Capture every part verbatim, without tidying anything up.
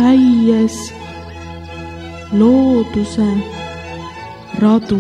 käies looduse radu.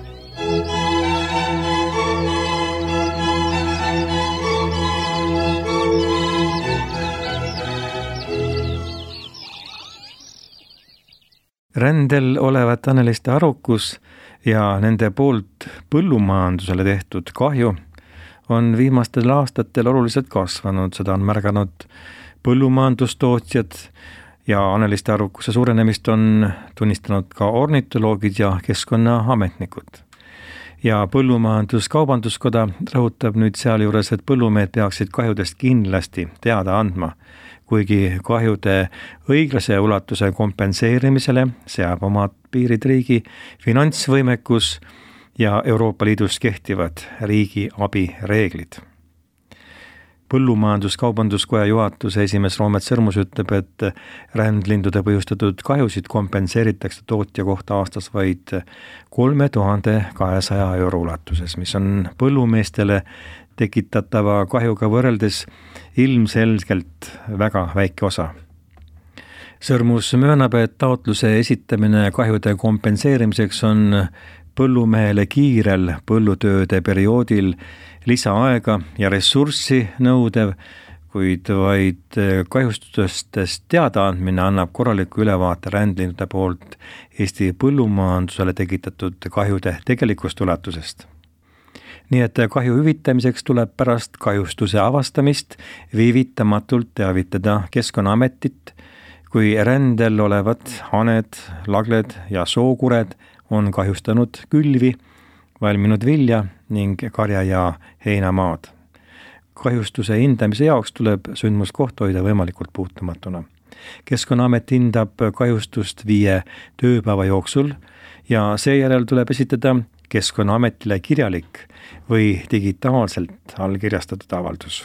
Rändel olevat Anneliiste arukus ja nende poolt põllumajandusele tehtud kahju on viimastel aastatel oluliselt kasvanud. Seda on märganud põllumajandustootjad ja Anneliiste arukuse suurenemist on tunnistanud ka ornitoloogid ja keskkonnaametnikud. Ja Põllumajandus-Kaubanduskoda rõhutab nüüd sealjuures, et põllumehed peaksid kahjudest kindlasti teada andma, kuigi kahjude õiglase ulatuse kompenseerimisele seab omad piirid riigi finantsvõimekus ja Euroopa Liidus kehtivad riigi abireeglid. Põllumajandus-Kaubanduskoja juhatuse esimees Roomet Sõrmus ütleb, et rändlindude põhjustatud kahjusid kompenseeritakse tootja kohta aastas vaid kolme tuhande kahesaja euro ulatuses, mis on põllumeestele tekitatava kahjuga võrreldes ilmselgelt väga väike osa. Sõrmus möönab, et taotluse esitamine kahjude kompenseerimiseks on põllumehele kiirel põllutööde perioodil lisaaega ja ressurssi nõudev, kuid vaid kahjustustest teadaandmine annab korraliku ülevaate rändlindude poolt Eesti põllumajandusele tekitatud kahjude tegelikust ulatusest. Nii et kahju hüvitamiseks tuleb pärast kahjustuse avastamist viivitamatult teavitada Keskkonnaametit, kui rändel olevad haned, lagled ja sookured on kahjustanud külvi, valminud vilja ning karja- ja heinamaad. Kahjustuse hindamise jaoks tuleb sündmuskoht hoida võimalikult puutumatuna. Keskkonnaamet hindab kahjustust viie tööpäeva jooksul ja seejärel tuleb esitada Keskkonnaametile kirjalik või digitaalselt allkirjastatud avaldus.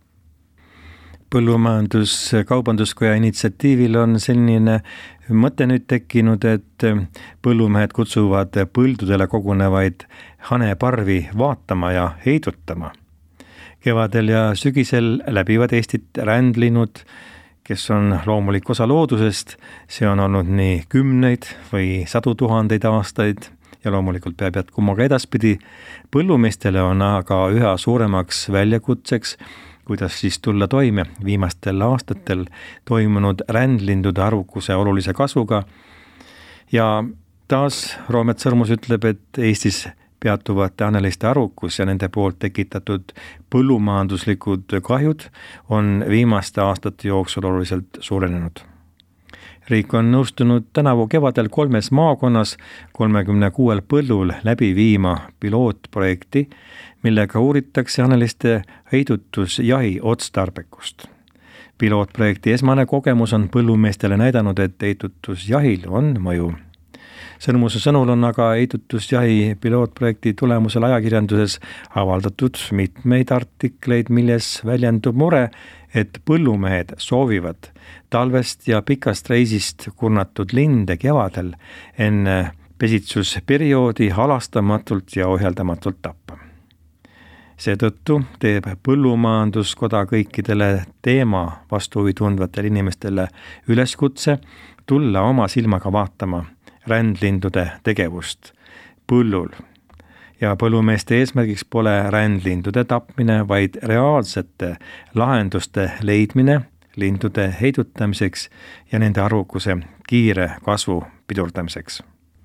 Põllumajandus-Kaubanduskoja initsiatiivil on selline mõte nüüd tekkinud, et põllumehed kutsuvad põldudele kogunevaid haneparvi vaatama ja heidutama. Kevadel ja sügisel läbivad Eestit rändlinud, kes on loomulik osa loodusest. See on olnud nii kümneid või sadu tuhandeid aastaid ja loomulikult peab jätkuma ka edaspidi. Põllumeestele on aga üha suuremaks väljakutseks, kuidas siis tulla toime viimastel aastatel toimunud rändlindude arvukuse olulise kasvuga. Ja taas Roomet Sõrmus ütleb, et Eestis peatuvate Anneliiste arukus ja nende poolt tekitatud põllumajanduslikud kahjud on viimaste aastate jooksul oluliselt suurenenud. Riik on nõustunud tänavu kevadel kolmes maakonnas kolmekümne kuuel põllul läbi viima pilootprojekti, millega uuritakse Anneliiste heidutusjahi otstarbekust. Pilootprojekti esmane kogemus on põllumeestele näidanud, et heidutusjahil on mõju. Sõrmuse sõnul on aga heidutusjahi pilootprojekti tulemusel ajakirjanduses avaldatud mitmeid artikleid, milles väljendub mure, et põllumehed soovivad talvest ja pikast reisist kurnatud linde kevadel enne pesitsusperioodi halastamatult ja ohjeldamatult tappa. Seetõttu teeb Põllumajanduskoda kõikidele teema vastu huvi tundvatele inimestele üleskutse tulla oma silmaga vaatama rändlindude tegevust põllul. Ja põllumeeste eesmärgiks pole rändlindude tapmine, vaid reaalsete lahenduste leidmine lindude heidutamiseks ja nende arvukuse kiire kasvu pidurdamiseks.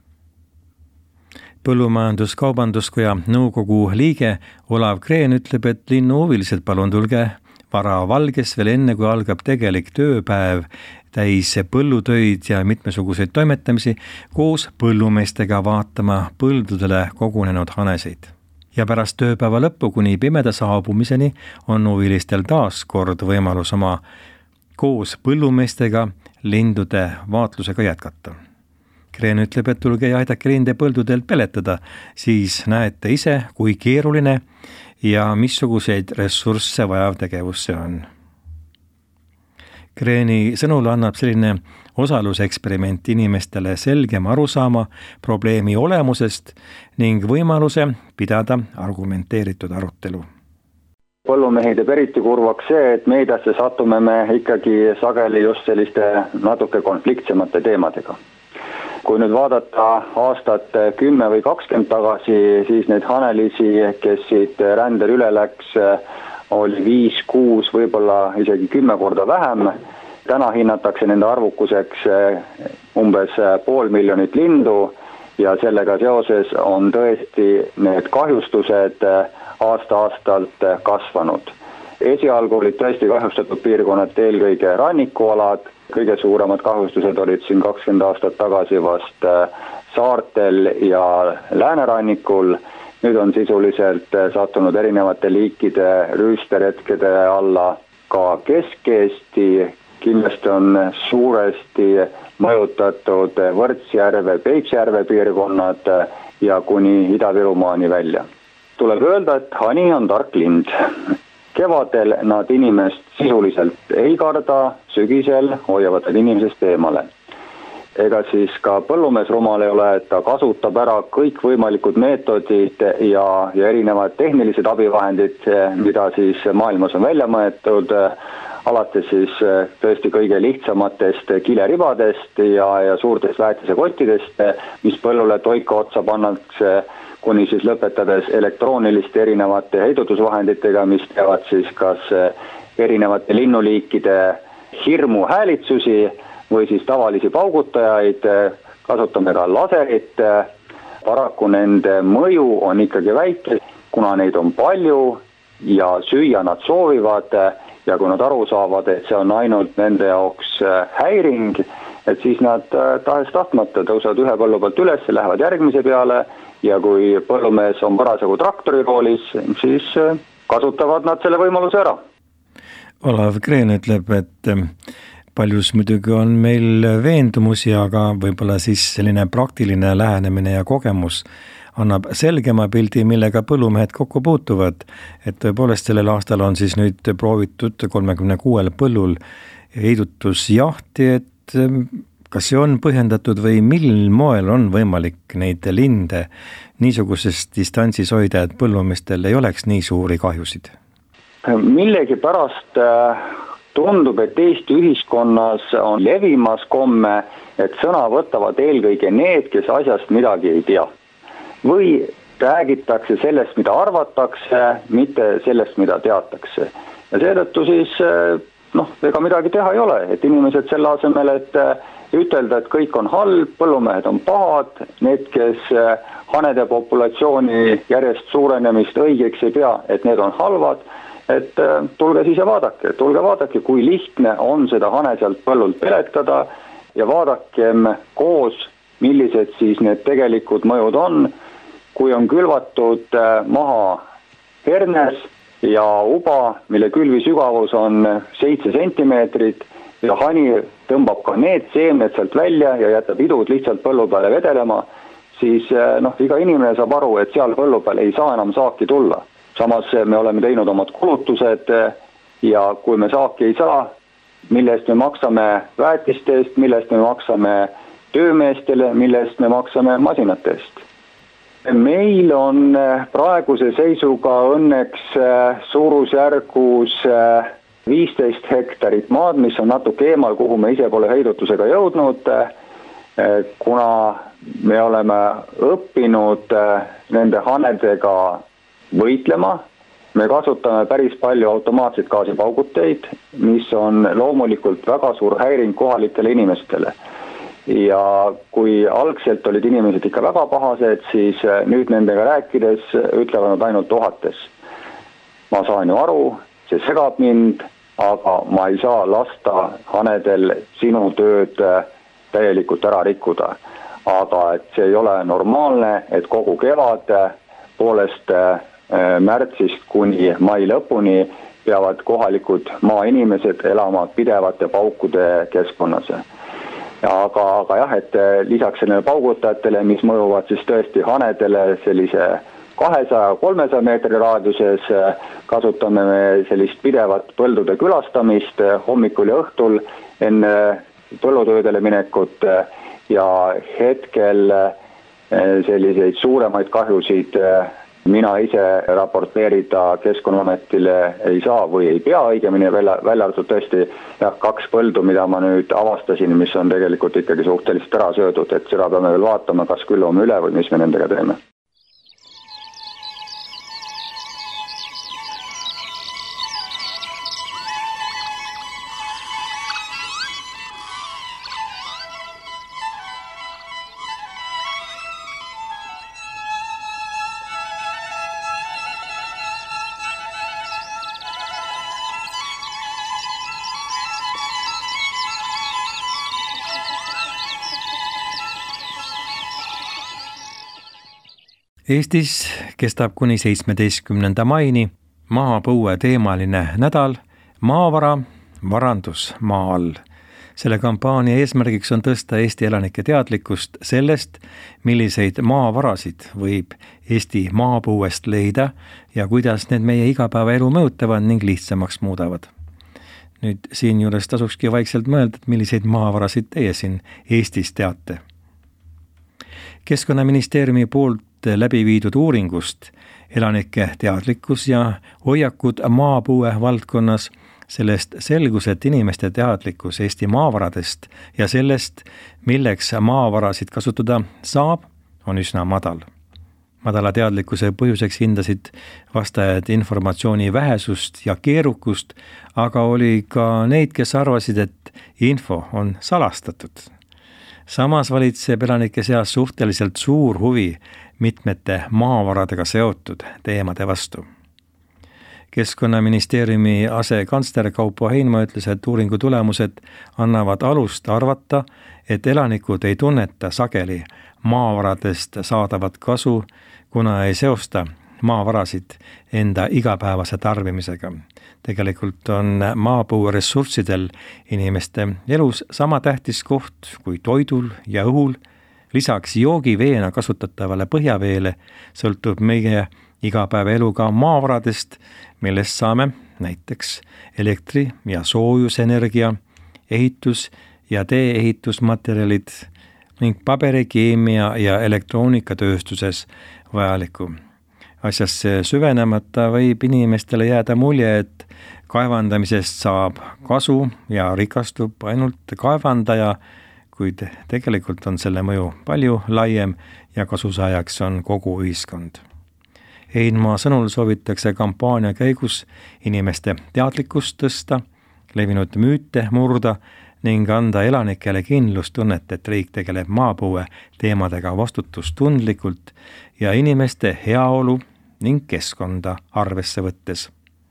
Põllumajandus-Kaubanduskoja nõukogu liige Olav Kreen ütleb, et linnuhuvilised palun tulge vara valges veel enne, kui algab tegelik tööpäev täis põllutöid ja mitmesuguseid toimetamisi koos põllumeestega vaatama põldudele kogunenud hanesid. Ja pärast tööpäeva lõppu kuni pimeda saabumiseni on huvilistel taas kord võimalus oma koos põllumeestega lindude vaatlusega jätkata. Kreen ütleb, et tulge ja aidake linde põldudel peletada, siis näete ise, kui keeruline ja missuguseid ressursse vajav tegevus see on. Kreeni sõnul annab selline osaluseksperiment inimestele selgem arusaama probleemi olemusest ning võimaluse pidada argumenteeritud arutelu. Põllumehi teeb eriti kurvaks see, et meediasse satume me ikkagi sageli just selliste natuke konfliktsemate teemadega. Kui nüüd vaadata aastat kümme või kakskümmend tagasi, siis neid hanelisi, kes siit rändel üle läks, oli viis, kuus, võib-olla isegi kümme korda vähem. Täna hinnatakse nende arvukuseks umbes pool miljonit lindu ja sellega seoses on tõesti need kahjustused aasta-aastalt kasvanud. Esialgu olid tõesti kahjustatud piirkonnad eelkõige rannikualad, kõige suuremad kahjustused olid siin kakskümmend aastat tagasi vast saartel ja läänerannikul. Nüüd on sisuliselt sattunud erinevate liikide rüüsteretkede alla ka Kesk-Eesti, kindlasti on suuresti mõjutatud Võrtsjärve, Peipsjärve piirkonnad ja kuni Ida-Virumaani välja. Tuleb öelda, et hani on tark lind. Kevadel nad inimest sisuliselt ei karda, sügisel hoiavad nad inimesest eemale. Ega siis ka põllumees rumal ei ole, et ta kasutab ära kõik võimalikud meetodid ja, ja erinevad tehnilised abivahendid, mida siis maailmas on välja mõetud, alates siis tõesti kõige lihtsamatest kileribadest ja, ja suurtest väetisekottidest, mis põllule toika otsa pannakse, kuni siis lõpetades elektrooniliste erinevate heidutusvahenditega, mis teevad siis kas erinevate linnuliikide hirmu häälitsusi või siis tavalisi paugutajaid, kasutame ka laserit. Paraku nende mõju on ikkagi väike, kuna neid on palju ja süüa nad soovivad ja kui nad aru saavad, et see on ainult nende jaoks häiring, et siis nad tahes tahtmata tõusevad ühe põllu pealt üles, lähevad järgmise peale ja kui põllumees on parasjagu traktori roolis, siis kasutavad nad selle võimaluse ära. Olav Kreen ütleb, et paljus muidugi on meil veendumusi, aga võib-olla siis selline praktiline lähenemine ja kogemus annab selgema pildi, millega põllumehed kokku puutuvad. Et tõepoolest sellel aastal on siis nüüd proovitud kolmekümne kuuel põllul heidutusjahti, et kas see on põhjendatud või mil moel on võimalik neid linde niisuguses distantsis hoida, et põllumeestel ei oleks nii suuri kahjusid? Millegi pärast tundub, et Eesti ühiskonnas on levimas komme, et sõna võtavad eelkõige need, kes asjast midagi ei tea. Või räägitakse sellest, mida arvatakse, mitte sellest, mida teatakse. Ja seetõttu siis, noh, ega midagi teha ei ole, et inimesed selle asemel, et ütelda, et kõik on halb, põllumehed on pahad, need, kes hanede populatsiooni järjest suurenemist õigeks ei pea, et need on halvad, et tulge siis ja vaadake, tulge vaadake, kui lihtne on seda hane sealt põllult peletada ja vaadakem koos, millised siis need tegelikud mõjud on, kui on külvatud maha hernes ja uba, mille külvi sügavus on seitse sentimeetrit ja hani tõmbab ka need seemned sealt välja ja jätab idud lihtsalt põllu peale vedelema, siis noh, iga inimene saab aru, et seal põllu peal ei saa enam saaki tulla. Samas me oleme teinud omad kulutused ja kui me saaki ei saa, millest me maksame väetistest, millest me maksame töömeestele, millest me maksame masinatest. Meil on praeguse seisuga õnneks suurusjärgus viisteist hektarit maad, mis on natuke eemal, kuhu me ise pole heidutusega jõudnud, kuna me oleme õppinud nende hanedega võitlema. Me kasutame päris palju automaatseid gaasipauguteid, mis on loomulikult väga suur häiring kohalikele inimestele. Ja kui algselt olid inimesed ikka väga pahased, siis nüüd nendega rääkides ütlevad nad ainult ohates. Ma saan ju aru, see segab mind, aga ma ei saa lasta hanedel sinu tööd täielikult ära rikkuda. Aga et see ei ole normaalne, et kogu kevad poolest märtsist kuni mai lõpuni peavad kohalikud maainimesed elama pidevate paukude keskkonnas. Aga, aga jah, et lisaks sellele paugutajatele, mis mõjuvad siis tõesti hanedele sellise kahesaja kolmesaja meetri raadiuses, kasutame me sellist pidevat põldude külastamist hommikul ja õhtul enne põllutöödele minekut ja hetkel selliseid suuremaid kahjusid mina ise raporteerida Keskkonnaametile ei saa või ei pea õigemini välja, välja arvatud tõesti jah, kaks põldu, mida ma nüüd avastasin, mis on tegelikult ikkagi suhteliselt ära söödud, et seda peame veel vaatama, kas külvame üle või mis me nendega teeme. Eestis kestab kuni seitsmeteistkümnenda maini maapõue teemaline nädal Maavara varandus maa all. Selle kampaania eesmärgiks on tõsta Eesti elanike teadlikkust sellest, milliseid maavarasid võib Eesti maapõuest leida ja kuidas need meie igapäevaelu mõjutavad ning lihtsamaks muudavad. Nüüd siin juures tasukski vaikselt mõelda, et milliseid maavarasid teie siin Eestis teate. Keskkonnaministeeriumi poolt läbi viidud uuringust elanike teadlikkus ja hoiakud maapõue valdkonnas, sellest selgus, et inimeste teadlikkus Eesti maavaradest ja sellest, milleks maavarasid kasutada saab, on üsna madal. Madala teadlikkuse põhjuseks hindasid vastajad informatsiooni vähesust ja keerukust, aga oli ka neid, kes arvasid, et info on salastatud. Samas valitseb elanike seas suhteliselt suur huvi mitmete maavaradega seotud teemade vastu. Keskkonnaministeeriumi asekantsler Kaupo Heinma ütles, et uuringu tulemused annavad alust arvata, et elanikud ei tunneta sageli maavaradest saadavat kasu, kuna ei seosta maavarasid enda igapäevase tarbimisega. Tegelikult on maapõue ressurssidel inimeste elus sama tähtis koht kui toidul ja õhul. Lisaks joogiveena kasutatavale põhjaveele sõltub meie igapäevaelu ka maavaradest, millest saame näiteks elektri- ja soojusenergia, ehitus- ja tee-ehitusmaterjalid ning paberi, keemia ja elektroonikatööstuses vajaliku. Asjasse süvenemata võib inimestele jääda mulje, et kaevandamisest saab kasu ja rikastub ainult kaevandaja, kuid tegelikult on selle mõju palju laiem ja kasusaajaks on kogu ühiskond. Heinma sõnul soovitakse kampaania käigus inimeste teadlikkust tõsta, levinud müüte murda ning anda elanikele kindlustunnet, et riik tegeleb maapõue teemadega vastutustundlikult ja inimeste heaolu ning keskkonda arvesse võttes.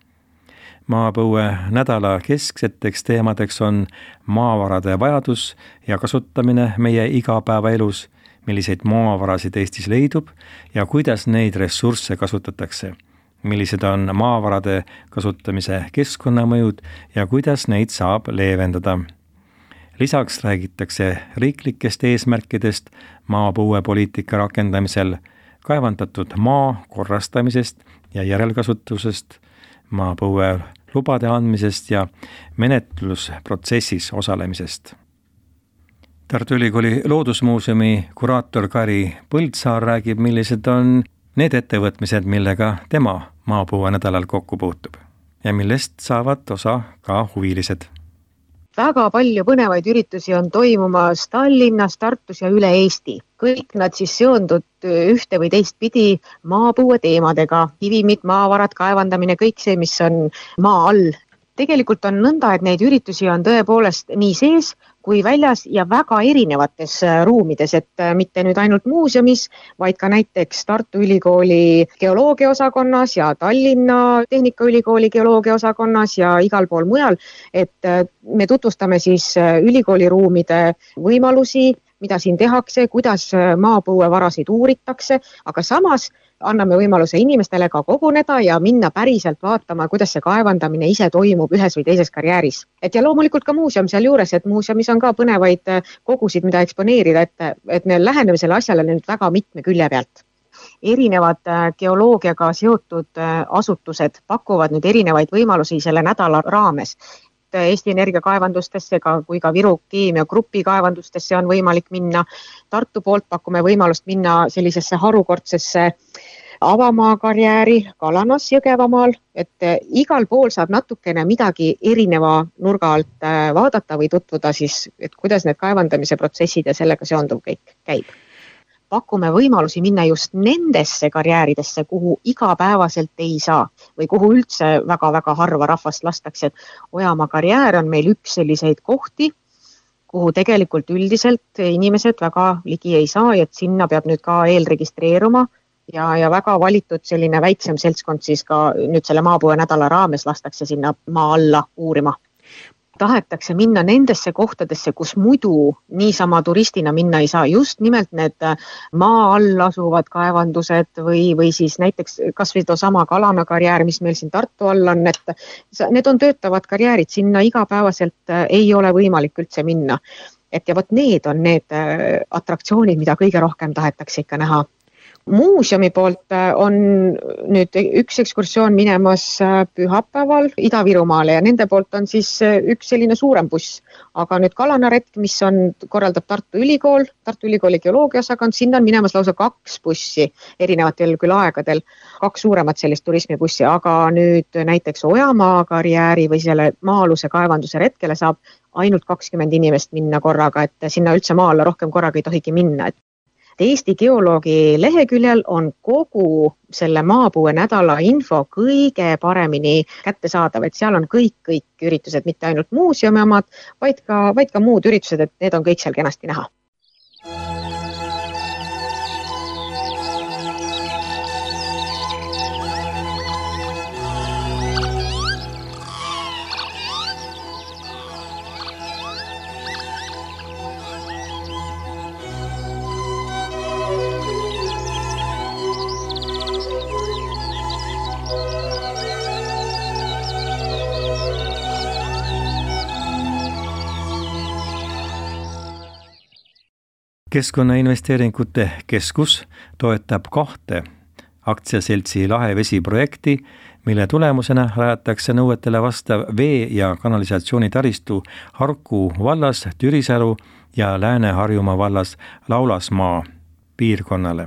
Maapõue nädala keskseteks teemadeks on maavarade vajadus ja kasutamine meie igapäevaelus, milliseid maavarasid Eestis leidub ja kuidas neid ressursse kasutatakse, millised on maavarade kasutamise keskkonnamõjud ja kuidas neid saab leevendada. Lisaks räägitakse riiklikest eesmärkidest maapõuepoliitika rakendamisel, kaevandatud maa korrastamisest ja järelkasutusest, maapõue lubade andmisest ja menetlusprotsessis osalemisest. Tartu Ülikooli Loodusmuuseumi kuraator Kari Põldsaar räägib, millised on need ettevõtmised, millega tema maapõue nädalal kokku puutub ja millest saavad osa ka huvilised. Väga palju põnevaid üritusi on toimumas Tallinnas, Tartus ja üle Eesti. Kõik nad siis seondud ühte või teist pidi maapõue teemadega, kivimid, maavarad, kaevandamine, kõik see, mis on maa all. Tegelikult on nõnda, et neid üritusi on tõepoolest nii sees kui väljas ja väga erinevates ruumides, et mitte nüüd ainult muuseumis, vaid ka näiteks Tartu Ülikooli geoloogiaosakonnas ja Tallinna Tehnikaülikooli geoloogiaosakonnas ja igal pool mujal, et me tutvustame siis ülikooli ruumide võimalusi, mida siin tehakse, kuidas maapõuevarasid uuritakse, aga samas anname võimaluse inimestele ka koguneda ja minna päriselt vaatama, kuidas see kaevandamine ise toimub ühes või teises karjääris. Et ja loomulikult ka muuseum seal juures, et muuseumis on ka põnevaid kogusid, mida eksponeerida, et, et me läheneme selle asjale nüüd väga mitme külje pealt. Erinevad geoloogiaga seotud asutused pakuvad nüüd erinevaid võimalusi selle nädala raames. Eesti Energia kaevandustesse kui ka Viru Keemia Grupi kaevandustesse on võimalik minna. Tartu poolt pakume võimalust minna sellisesse harukordsesse Avamaa karjääri Kalanas Jõgevamaal, et igal pool saab natukene midagi erineva nurga alt vaadata või tutvuda siis, et kuidas need kaevandamise protsessid ja sellega seonduv kõik käib. Pakume võimalusi minna just nendesse karjääridesse, kuhu igapäevaselt ei saa või kuhu üldse väga-väga harva rahvast lastakse. Ojamaa karjäär on meil üks selliseid kohti, kuhu tegelikult üldiselt inimesed väga ligi ei saa, et sinna peab nüüd ka eelregistreeruma ja, ja väga valitud selline väiksem seltskond siis ka nüüd selle maapõue nädala raames lastakse sinna maa alla uurima. Tahetakse minna nendesse kohtadesse, kus muidu niisama turistina minna ei saa. Just nimelt need maa all asuvad kaevandused või, või siis näiteks kas või too sama Kalana karjäär, mis meil siin Tartu all on, et need on töötavad karjäärid, sinna igapäevaselt ei ole võimalik üldse minna. Et ja võt need on need atraktsioonid, mida kõige rohkem tahetakse ikka näha. Muuseumi poolt on nüüd üks ekskursioon minemas pühapäeval Ida-Virumaale ja nende poolt on siis üks selline suurem buss. Aga nüüd Kalana retk, mis on, korraldab Tartu Ülikool, Tartu Ülikooli geoloogiasakond, sinna on minemas lausa kaks bussi erinevatel küll aegadel, kaks suuremat sellist turismibussi, aga nüüd näiteks Ojamaa karjääri või selle maa-aluse kaevanduse retkele saab ainult kakskümmend inimest minna korraga, et sinna üldse maa alla rohkem korraga ei tohigi minna. Eesti geoloogi leheküljel on kogu selle maapõue nädala info kõige paremini kättesaadav, et seal on kõik, kõik üritused, mitte ainult muuseumi omad, vaid ka, vaid ka muud üritused, et need on kõik seal kenasti näha. Keskkonnainvesteeringute keskus toetab kahte aktsiaseltsi Lahevesi projekti, mille tulemusena rajatakse nõuetele vastav vee- ja kanalisatsioonitaristu Harku vallas Türisalu ja Lääne-Harjumaa vallas Laulasmaa piirkonnale.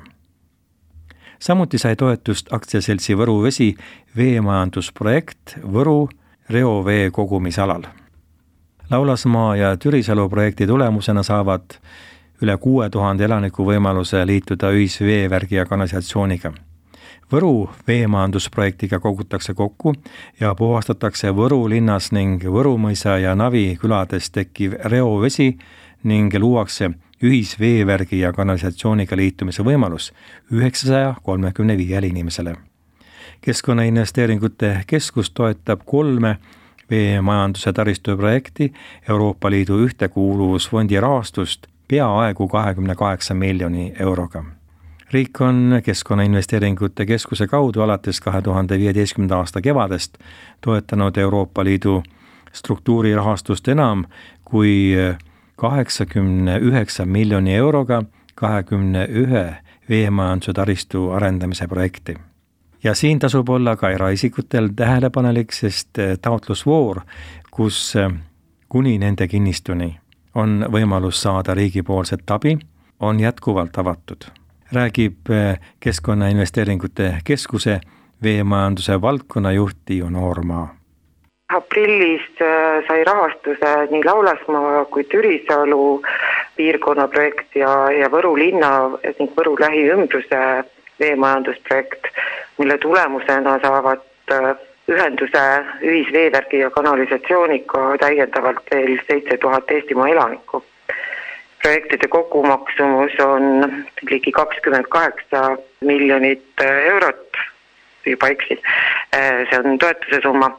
Samuti sai toetust aktsiaseltsi Võru Vesi veemajandusprojekt Võru reovee kogumisalal. Laulasmaa ja Türisalu projekti tulemusena saavad üle kuue tuhande elaniku võimaluse liituda ühisveevärgi ja kanalisatsiooniga. Võru veemajandusprojektiga kogutakse kokku ja puhastatakse Võru linnas ning Võrumõisa ja Navi külades tekkiv reovesi ning luuakse ühisveevärgi ja kanalisatsiooniga liitumise võimalus üheksasaja kolmekümne viiele inimesele. Keskkonnainvesteeringute keskus toetab kolme veemajanduse taristu projekti Euroopa Liidu ühtekuuluvusfondi rahastust peaaegu kahekümne kaheksa miljoni euroga. Riik on Keskkonnainvesteeringute keskuse kaudu alates kahe tuhande viieteistkümnenda aasta kevadest toetanud Euroopa Liidu struktuurirahastust enam kui kaheksakümne üheksa miljoni euroga kahekümne ühe veemajanduse taristu arendamise projekti. Ja siin tasub olla ka eraisikutel tähelepanelik, sest taotlusvoor, kus kuni nende kinnistuni on võimalus saada riigipoolset abi, on jätkuvalt avatud. Räägib Keskkonnainvesteeringute keskuse veemajanduse valdkonna juhti Noormaa. Aprillis sai rahastuse nii Laulasmaa kui Türisalu piirkonnaprojekt ja, ja Võru linna ning Võru lähiümbruse veemajandusprojekt, mille tulemusena saavad ühenduse ühisveevärgi ja kanalisatsiooniga täiendavalt veel seitse tuhat Eestimaa elanikku. Projektide kogumaksumus on ligi kakskümmend kaheksa miljonit eurot, juba eksin, see on toetuse summa.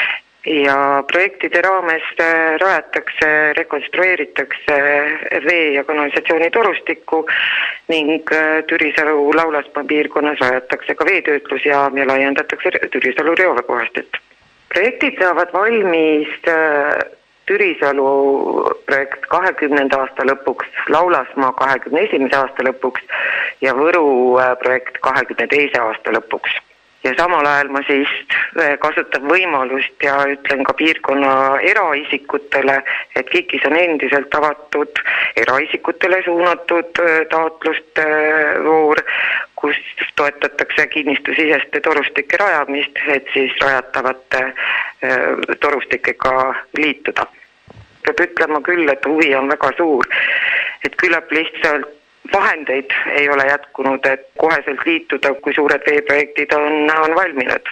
Ja projektide raames rajatakse, rekonstrueeritakse vee- ja kanalisatsiooni torustikku ning Türisalu Laulasmaa piirkonnas rajatakse ka veetöötlusjaam ja laiendatakse Türisalu reoveepuhastet. Projektid saavad valmis Türisalu projekt kahekümnenda aasta lõpuks, Laulasmaa kahekümne esimese aasta lõpuks ja Võru projekt kahekümne teise aasta lõpuks. Ja samal ajal ma siis kasutan võimalust ja ütlen ka piirkonna eraisikutele, et KIK-is on endiselt avatud eraisikutele suunatud taotluste voor, kus toetatakse kinnistusiseste torustike rajamist, et siis rajatavate torustikega liituda. Peab ütlema küll, et huvi on väga suur, et küllap lihtsalt vahendeid ei ole jätkunud, et koheselt liituda, kui suured veeprojektid on, on valminud.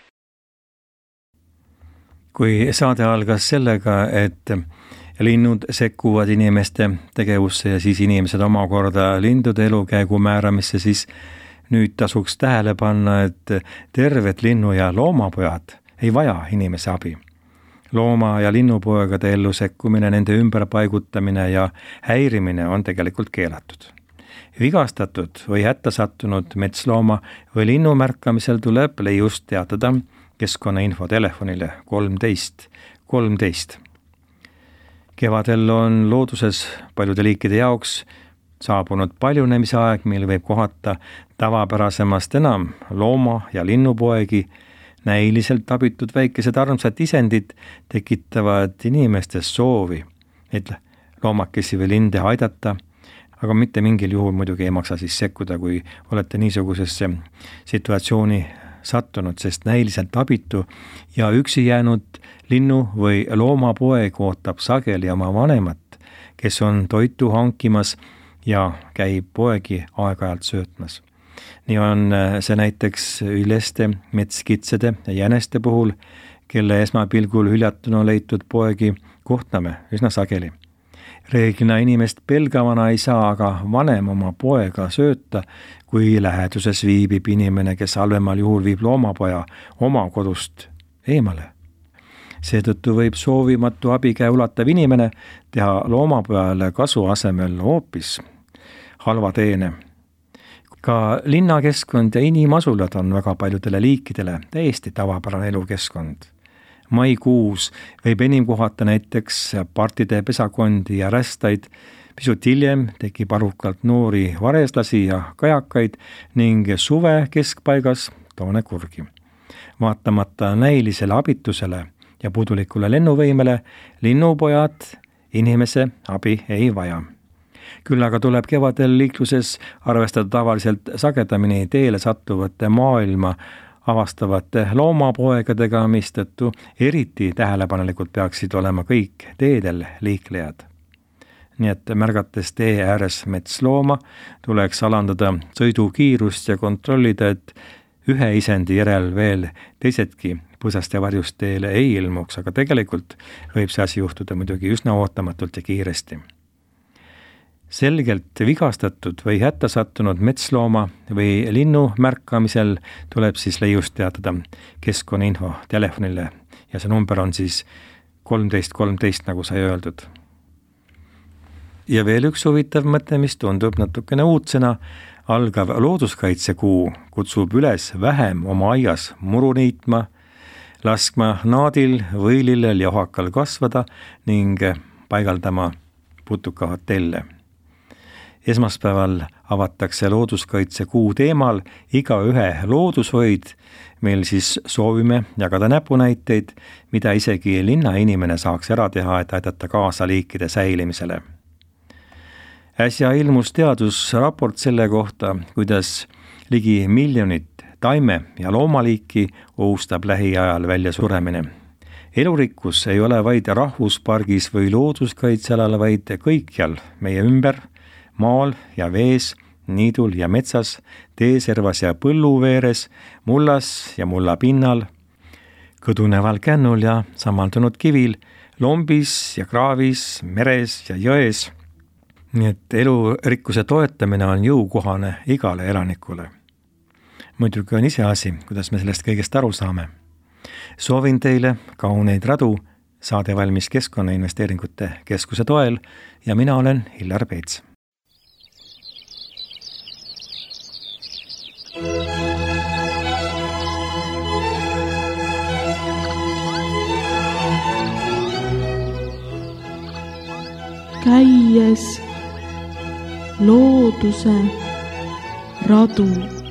Kui saade algas sellega, et linnud sekkuvad inimeste tegevusse ja siis inimesed omakorda lindude elukäigu määramisse, siis nüüd tasuks tähele panna, et terved linnu- ja loomapojad ei vaja inimese abi. Looma- ja linnupoegade ellu sekkumine, nende ümberpaigutamine ja häirimine on tegelikult keelatud. Vigastatud või hätta sattunud metslooma või linnu märkamisel tuleb leiust teatada keskkonnainfo telefonile kolmteist kolmteist. Kevadel on looduses paljude liikide jaoks saabunud paljunemise aeg, mil võib kohata tavapärasemast enam looma- ja linnupoegi. Näiliselt abitud väikesed armsad isendid tekitavad inimestes soovi, et loomakesi või linde aidata, aga mitte mingil juhul muidugi ei maksa siis sekkuda, kui olete niisugusesse situatsiooni sattunud, sest näiliselt abitu ja üksi jäänud linnu- või loomapoeg ootab sageli oma vanemat, kes on toitu hankimas ja käib poegi aeg-ajalt söötmas. Nii on see näiteks üleste, metskitsede ja jäneste puhul, kelle esmapilgul hüljatuna leitud poegi kohtame üsna sageli. Reeglina inimest pelgavana ei saa aga vanem oma poega sööta, kui läheduses viibib inimene, kes halvemal juhul viib loomapoja oma kodust eemale. Seetõttu võib soovimatu abikäe ulatav inimene teha loomapojale kasu asemel hoopis halva teene. Ka linnakeskkond ja inimasulad on väga paljudele liikidele täiesti tavapärane elukeskkond. Maikuus võib enim kohata näiteks partide pesakondi ja rästaid, pisut hiljem tekib arvukalt noori vareslasi ja kajakaid ning suve keskpaigas toonekurgi. Vaatamata näilisele abitusele ja puudulikule lennuvõimele linnupojad inimese abi ei vaja. Küll aga tuleb kevadel liikluses arvestada tavaliselt sagedamini teele sattuvate maailma avastavate loomapoegadega, mistõttu eriti tähelepanelikult peaksid olema kõik teedel liiklejad. Nii et märgates tee ääres metslooma tuleks alandada sõidukiirust ja kontrollida, et ühe isendi järel veel teisedki põsast ja varjust teele ei ilmuks, aga tegelikult võib see asi juhtuda muidugi üsna ootamatult ja kiiresti. Selgelt vigastatud või hätta sattunud metslooma või linnu märkamisel tuleb siis leiust teatada keskkonnainfo telefonile ja see number on siis kolmteist kolmteist, nagu sai öeldud. Ja veel üks huvitav mõte, mis tundub natukene uudsena, algav looduskaitsekuu kutsub üles vähem oma aias muru niitma, laskma naadil, võilillel ja ohakal kasvada ning paigaldama putukahotelle. Esmaspäeval avatakse looduskaitsekuu teemal igaühe loodushoid, meil siis soovime jagada näpunäiteid, mida isegi linnainimene saaks ära teha, et aidata kaasa liikide säilimisele. Äsja ilmus teadusraport selle kohta, kuidas ligi miljonit taime- ja loomaliiki ohustab lähiajal välja suremine. Elurikkus ei ole vaid rahvuspargis või looduskaitsealal, vaid kõikjal meie ümber, maal ja vees, niidul ja metsas, teeservas ja põlluveeres, mullas ja mulla pinnal, kõduneval kännul ja samaldunud kivil, lombis ja kraavis, meres ja jões. Nii et elurikkuse toetamine on jõukohane igale elanikule. Muidugi on ise asi, kuidas me sellest kõigest aru saame. Soovin teile kauneid radu, saade valmis Keskkonnainvesteeringute Keskuse toel ja mina olen Hillar Peets. Käies looduse radu.